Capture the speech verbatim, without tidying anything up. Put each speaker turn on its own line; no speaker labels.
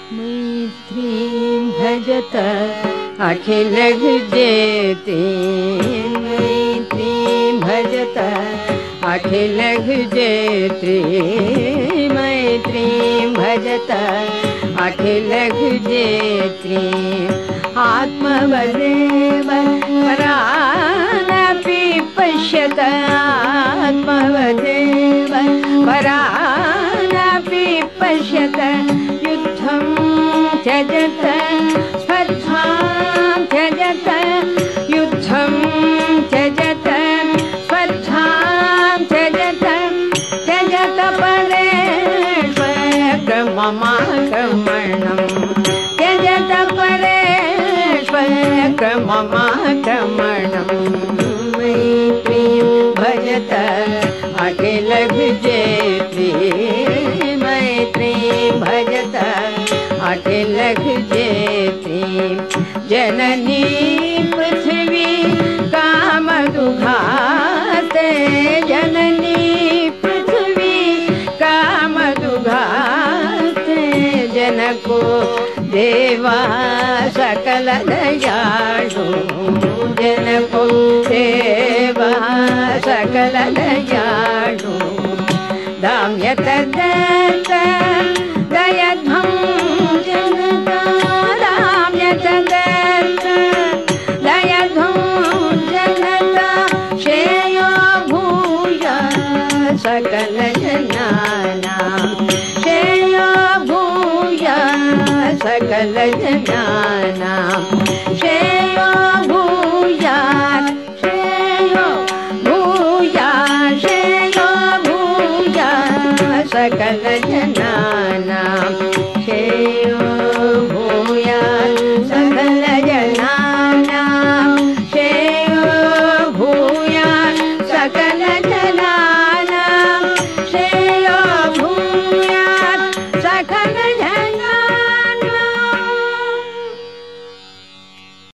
मैत्रीं भजत अखिलविजेत्री मैत्रीं भजत अखिलविजेत्री मैत्रीं भजत अखिलविजेत्री आत्मवदेव परानपि पश्यत आत्मवदेव परानपि पश्यत युद्धं त्यजत स्पर्धां त्यजत युद्धं त्यजत स्पर्धां त्यजत त्यजत परेष्वक्रममाक्रमणं त्यजत परेष्वक्रममाक्रमणं मैत्रीं भजत अखिलविजेत्री मैत्रीं भजत अखिलविजेत्री जननी पृथ्वी कामदुघाते जननी पृथ्वी कामदुघाते जनको देवा सकल दयालु जनको देवा सकल दयालु दाम्यत दत्त दयध्वं जनता दाम्यत दत्त दयध्वं जनता श्रेयो भूया सकल जनानां श्रेयो भूया सकल जनानां